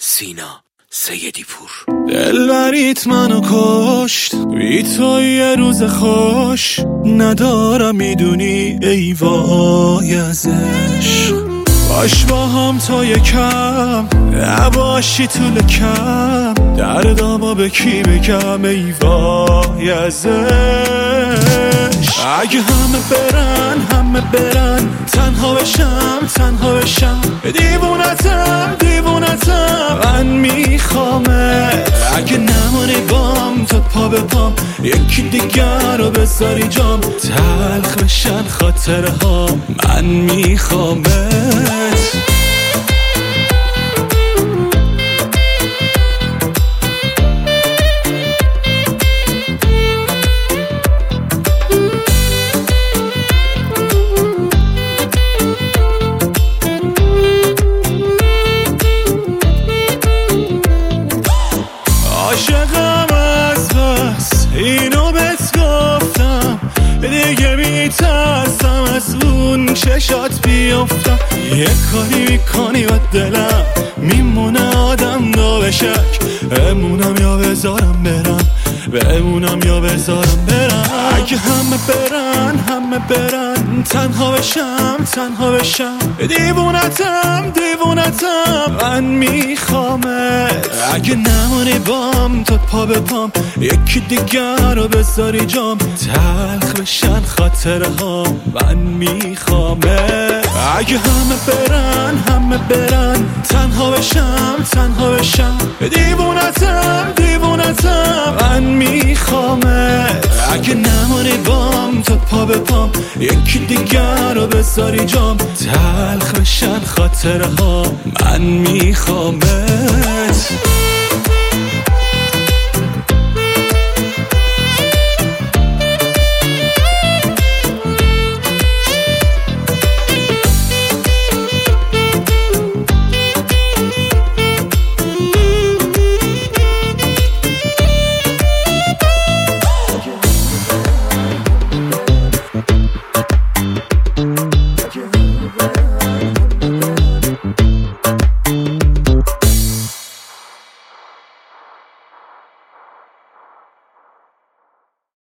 سینا سیدی پور. دلبریت منو کشت، بی تو یه روز خوش ندارم، میدونی ای وای ازش. باش با هم تا یکم نباشی تو لکم، دردامو به کی بگم ای وای ازش. اگه همه برن تنها بشم دیوونتم من میخوامت. اگه نمونی بام تا پا به پام، یکی دیگر رو بذاری جام، تلخ بشن خاطره ها من میخوامت. عاشقم از بس اینو بهت گفتم، دیگه میترسم از اون چشات بیفتم. یه کاری میکنی و دلم میمونه آدم دو شک، بمونم یا بذارم برم، بمونم یا بذارم برم. اگه همه برن تنها بشم دیوونتم من میخوامت. اگه نمونی بام تا پا به پام، یکی دیگر رو بذاری جام، تلخ بشن خاطره ها من میخوامت. اگه همه برن تنها بشم دیوونتم من میخوامت. اگه نمونی بام تا پا به پام، یکی دیگر رو بذاری جام، تلخ بشن خاطره ها من میخوامت.